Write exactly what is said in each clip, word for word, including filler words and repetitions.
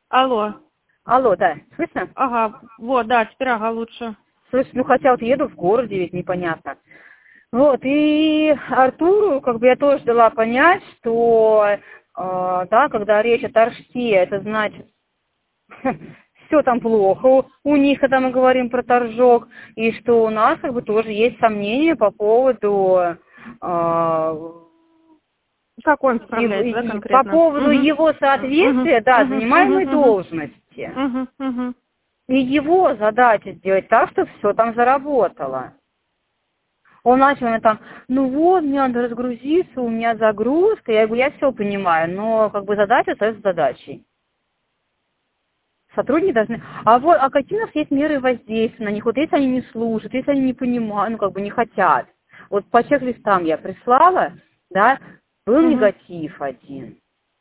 Алло. Алло, да, слышно? Ага, вот, да, теперь ага, лучше. Слышь, ну хотя вот еду в городе, ведь непонятно. Вот, и Артуру, как бы я тоже дала понять, что, э, да, когда речь о торжке, это значит, все там плохо, у, у них, когда мы говорим про торжок, и что у нас, как бы, тоже есть сомнения по поводу, э, Как он его, справляется, да, и- по конкретно? поводу Угу. его Угу, соответствия, да, угу, угу, занимаемой угу. должности. Угу, угу. И его задача сделать так, чтобы все там заработало. Он начал мне там, ну вот, мне надо разгрузиться, у меня загрузка. Я говорю, я все понимаю, но как бы задача остается задачей. Сотрудники должны... А вот, а какие у нас есть меры воздействия на них? Вот если они не слушают, если они не понимают, ну как бы не хотят. Вот по чек-листам я прислала, да, был Угу. негатив один.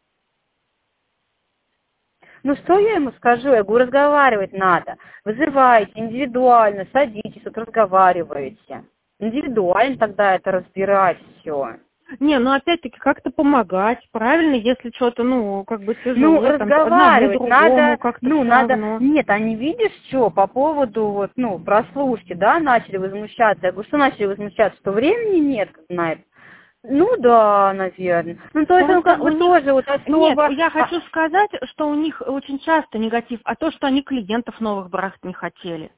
Ну что я ему скажу? Я говорю, разговаривать надо. Вызывайте индивидуально, садитесь, вот разговариваете. Индивидуально тогда это разбирать все. Не, ну опять-таки как-то помогать, правильно, если что-то, ну, как бы Ну, тяжело, там, одному, разговаривать другому, надо, как-то ну, все надо, равно. нет, они видишь, что по поводу, вот, ну, прослушки, да, начали возмущаться. Я говорю, что начали возмущаться, что времени нет на это? Ну, да, наверное. Ну, то есть он Просто как у бы них... тоже вот Нет, особо... я А, хочу сказать, что у них очень часто негатив, а то, что они клиентов новых брать не хотели.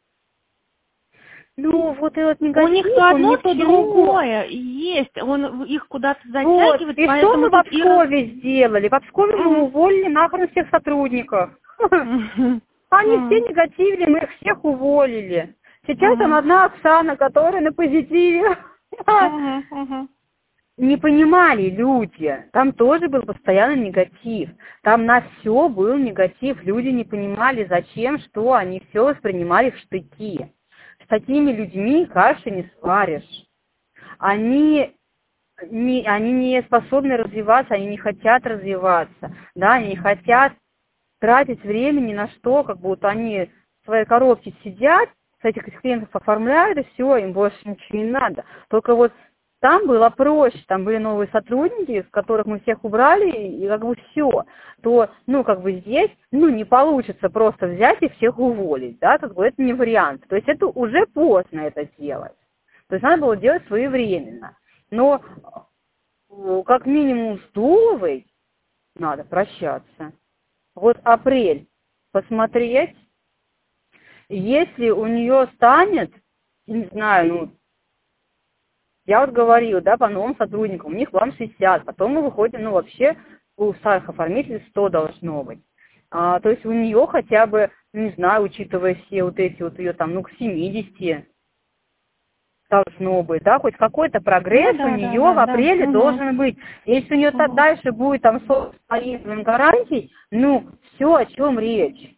ну, вот этот У них негатив, то он ни одно, к то чему. другое есть. Он их куда-то Вот. затягивает, И что поэтому мы в тут и раз... Пскове сделали? В Пскове мы Мгм. уволили нахрен всех сотрудников. Мгм. Они все Мгм. негативили, мы их всех уволили. Сейчас там Мгм. одна Оксана, которая на позитиве. Мгм. Мгм. Не понимали люди. Там тоже был постоянно негатив. Там на все был негатив. Люди не понимали, зачем, что. Они все воспринимали в штыки. С такими людьми каши не сваришь. Они не, они не способны развиваться, они не хотят развиваться, да, они не хотят тратить время ни на что, как будто они в своей коробке сидят, с этих клиентов оформляют, и все, им больше ничего не надо. Только вот там было проще, там были новые сотрудники, с которых мы всех убрали, и как бы все. То, ну, как бы здесь, ну, не получится просто взять и всех уволить, да, как бы это не вариант. То есть это уже поздно это делать. То есть надо было делать своевременно. Но э, как минимум с Дуловой надо прощаться. Вот апрель посмотреть, если у нее станет, не знаю, ну, я вот говорила, да, по новым сотрудникам, у них план шестьдесят, потом мы выходим, ну, вообще у старых оформителей сто должно быть. А, то есть у нее хотя бы, ну, не знаю, учитывая все вот эти вот ее там, ну, к семидесяти должно быть, да, хоть какой-то Ну прогресс у да, да, нее да, в да. апреле Угу. должен быть. Если у нее так Угу. дальше будет там сорок гарантий, ну, все, о чем речь.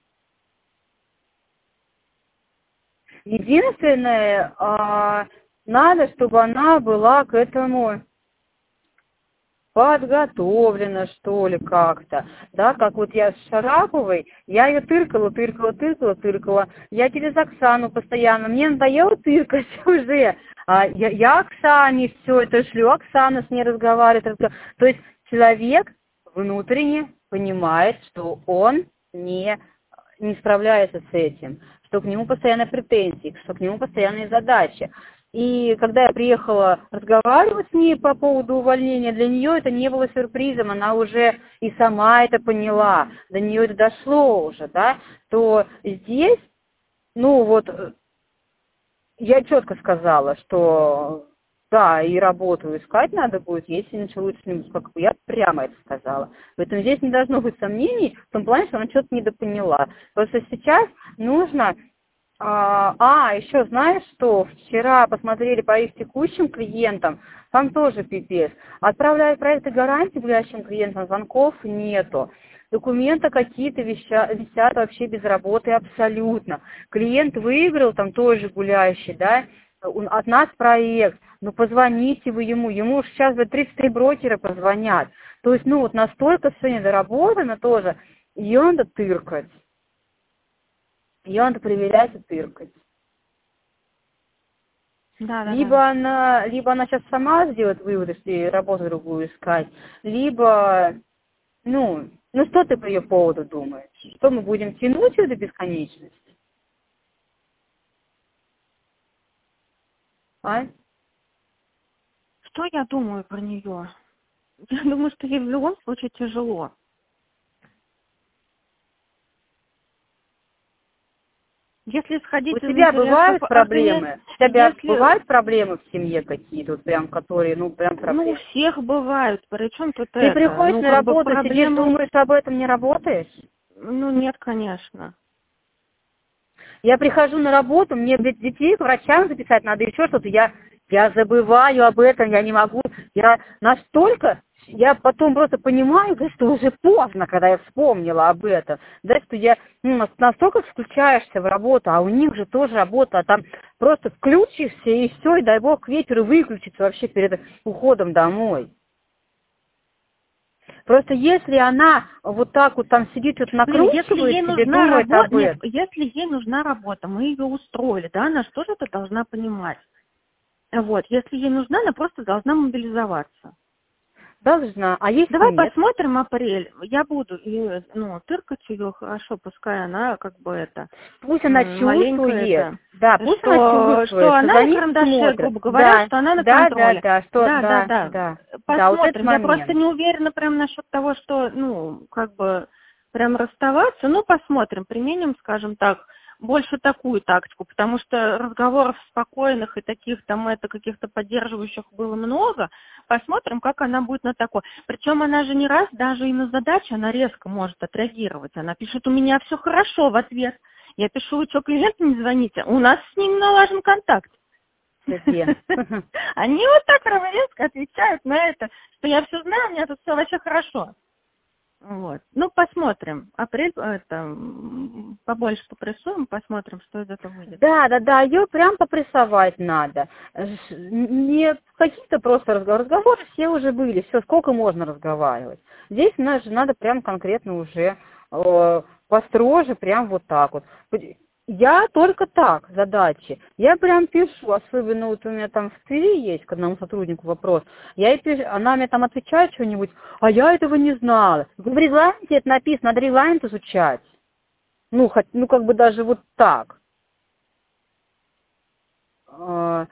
Единственное, а, надо, чтобы она была к этому подготовлена, что ли, как-то. Да, как вот я с Шараповой, я ее тыркала, тыркала, тыркала, тыркала. Я через Оксану постоянно, мне надоело тыркать уже. А я, я Оксане все это шлю, Оксана с ней разговаривает. разговаривает. То есть человек внутренне понимает, что он не, не справляется с этим, что к нему постоянно претензии, что к нему постоянные задачи. И когда я приехала разговаривать с ней по поводу увольнения, для нее это не было сюрпризом, она уже и сама это поняла, до нее это дошло уже, да, то здесь, ну вот, я четко сказала, что да, и работу искать надо будет, если началось с ним, как бы я прямо это сказала. Поэтому здесь не должно быть сомнений в том плане, что она что-то недопоняла. Просто сейчас нужно... А, а, еще знаешь что? Вчера посмотрели по их текущим клиентам, там тоже пипец. Отправляют проекты гарантии гулящим клиентам, звонков нету. Документы какие-то висят, висят вообще без работы абсолютно. Клиент выиграл, там тоже гуляющий, да, от нас проект, ну позвоните вы ему, ему уж сейчас бы тридцать три брокера позвонят. То есть, ну вот настолько все недоработано тоже, ее надо тыркать. Ее надо проверять и тыркать. Да, да, да. Либо она, либо она сейчас сама сделает вывод, если работу другую искать, либо Ну, ну что ты по ее поводу думаешь? Что мы будем тянуть ее до бесконечности? А? Что я думаю про нее? Я думаю, что ей в любом случае тяжело. Если сходить У из тебя интересов, бывают проблемы? У тебя если, бывают проблемы в семье какие-то, вот прям, которые, ну, прям ну, у проблемы? всех бывают, причем тут Ты это, приходишь ну, на как бы работу, сидишь, проблемы, думаешь об этом, не работаешь? ну, нет, конечно. Я прихожу на работу, мне ведь детей к врачам записать надо, еще что-то, я, я забываю об этом, я не могу, я настолько, я потом просто понимаю, да, что уже поздно, когда я вспомнила об этом, да, что я ну, настолько включаешься в работу, а у них же тоже работа, а там просто включишься и все, и дай бог к вечеру выключится вообще перед уходом домой. Просто если она вот так вот там сидит, вот Блин, если ей накручивает себе, нужна думает работа, об нет, этом. если ей нужна работа, мы ее устроили, да, она что же это должна понимать. Вот, если ей нужна, она просто должна мобилизоваться. Должна, а если Давай нет? посмотрим апрель. Я буду, и, ну, тыркать ее хорошо, пускай она как бы это, Пусть она м, маленько чувствует, это, да, пусть она что, что чувствует, что она за на ним карандаше, смотрят. грубо говоря, Да, что она на да, да, контроле. да, что, Да, да, да, да. да, да, вот этот Посмотрим. Я просто момент. не уверена прям насчет того, что, ну, как бы прям расставаться. Ну, посмотрим. Применим, скажем так, больше такую тактику, потому что разговоров спокойных и таких там это каких-то поддерживающих было много. Посмотрим, как она будет на такое. Причем она же не раз даже и на задачи она резко может отреагировать. Она пишет: у меня все хорошо в ответ. Я пишу: вы что, клиенту не звоните? У нас с ним налажен контакт. Где? Они вот так прямо резко отвечают на это, что я все знаю, у меня тут все вообще хорошо. Вот. Ну, посмотрим. Апрель, это, м, побольше попрессуем, посмотрим, что из этого выйдет. Да, да, да, ее прям попрессовать надо. Ж- Не какие-то просто разговоры. Разговоры все уже были, все, сколько можно разговаривать. Здесь надо, надо прям конкретно уже э, построже, прям вот так вот. Я только так, задачи. Я прям пишу, особенно вот у меня там в Твери есть к одному сотруднику вопрос. Я ей пишу, она мне там отвечает что-нибудь, а я этого не знала. В регламенте это написано, надо регламент изучать. Ну, хоть, ну, как бы даже вот так. А,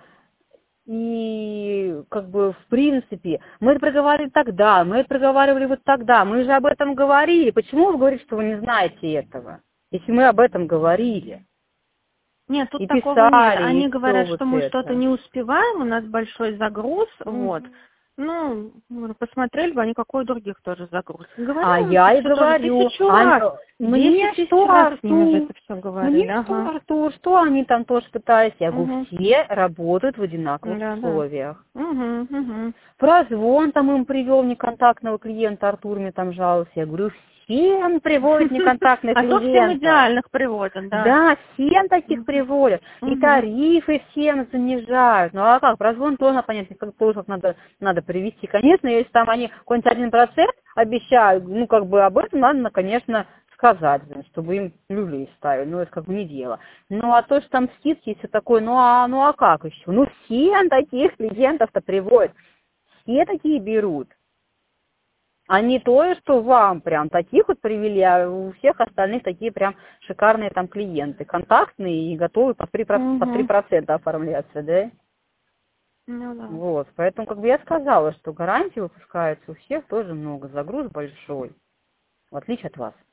И, как бы, в принципе, мы это проговаривали тогда, мы это проговаривали вот тогда, мы же об этом говорили. Почему вы говорите, что вы не знаете этого, если мы об этом говорили? Нет, тут И такого нет. писали, Они и все говорят, вот что мы что-то это. не успеваем, у нас большой загруз, вот. Мгм. Ну, посмотрели бы они, какой у других тоже загруз. А Говорила им я и все тоже говорю, тысячу а, раз. мне Десять что, тысяч раз с ними уже Артур? это все говорили, Мне что, ага. Артур, что они там тоже пытались? Я говорю, Угу. все работают в одинаковых Да, да. условиях. Угу, угу. Прозвон там им привел неконтактного клиента, Артур мне там жаловался. Я говорю, всем приводят неконтактных А то всем клиентов. идеальных приводят, да. Да, всем таких приводят. И Угу. тарифы всем занижают. Ну а как, прозвон тоже понятно, как тоже как надо, надо привести. Конечно, если там они какой-нибудь один процент обещают, ну как бы об этом надо, конечно, сказать, чтобы им люлей ставили. Ну это как бы не дело. Ну а то, что там скидки и все такое, ну а, ну а как еще? Ну всем таких клиентов-то приводят. Все такие берут. А не то, что вам прям таких вот привели, а у всех остальных такие прям шикарные там клиенты, контактные и готовы по три Угу. процента оформляться, да? Ну да. Вот, поэтому как бы я сказала, что гарантии выпускаются у всех тоже много, загруз большой, в отличие от вас.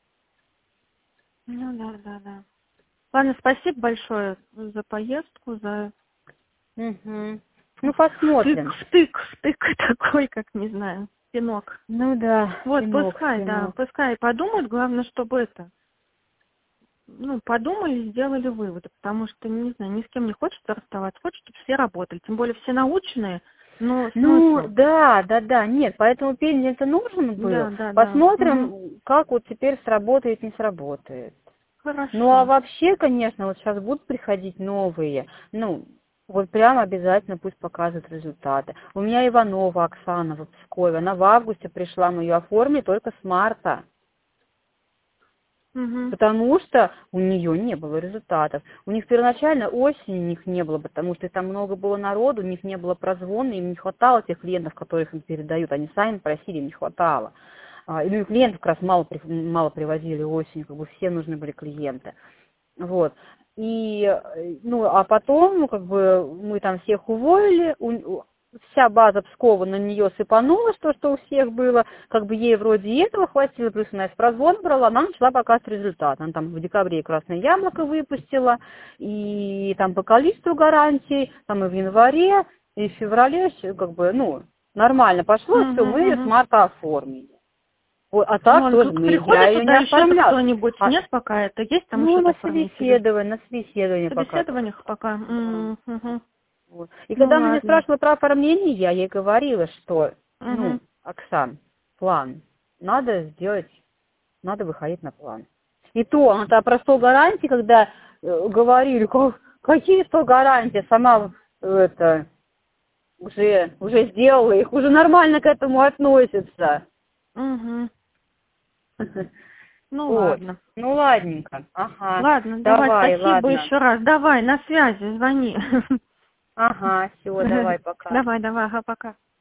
Ну да, да, да. Ладно, спасибо большое за поездку, за Угу. Ну, втык, посмотрим. втык, втык такой, как не знаю, пинок. Ну да, Вот, пинок, пускай, да, пинок. пускай подумают, главное, чтобы это, ну, подумали, сделали выводы, потому что, не знаю, ни с кем не хочется расставаться, хочется, чтобы все работали, тем более все наученные, но Ну, смысл. да, да, да, нет, поэтому пень это нужен был. Да, да, да. Угу. Посмотрим, как вот теперь сработает, не сработает. Ну, а Хорошо. вообще, конечно, вот сейчас будут приходить новые, ну, вот прям обязательно пусть показывают результаты. У меня Иванова Оксана в Пскове, она в августе пришла, мы ее оформили только с марта, Угу. потому что у нее не было результатов. У них первоначально осенью у них не было, потому что там много было народу, у них не было прозвона, им не хватало тех клиентов, которых им передают, они сами просили, им не хватало. А, ну и клиентов как раз мало, при- мало привозили осенью, как бы все нужны были клиенты. Вот. И, э, ну, а потом, ну, как бы, мы там всех уволили, у- у- вся база Пскова на нее сыпанулась, то, что у всех было, как бы ей вроде и этого хватило, плюс она из прозвон брала, она начала показывать результат. Она там в декабре «Красное яблоко» выпустила, и там по количеству гарантий, там и в январе, и в феврале, всё как бы, ну, нормально пошло, все, мы ее с Угу. марта оформили. Вот, а Ну, так а тоже мы, я приходит ее не туда еще оформляла. кто-нибудь? А, Нет пока это? Есть там ну, еще на оформители? собеседование, на собеседование В пока только. собеседованиях пока? Да. Угу. Вот. И Ну, когда она меня ладно. спрашивала про оформление, я ей говорила, что, Угу. ну, Оксан, план, надо сделать, надо выходить на план. И то, она про сто гарантий, когда э, говорили, «Как- какие сто гарантий, сама э, это, уже, уже сделала их, уже нормально к этому относится. Угу. Ну, Вот. ладно. Ну, ладненько. Ага. Ладно, давай, Давай, спасибо ладно. еще раз. Давай, на связи, звони. Ага, все, давай, пока. Давай, давай, ага, пока.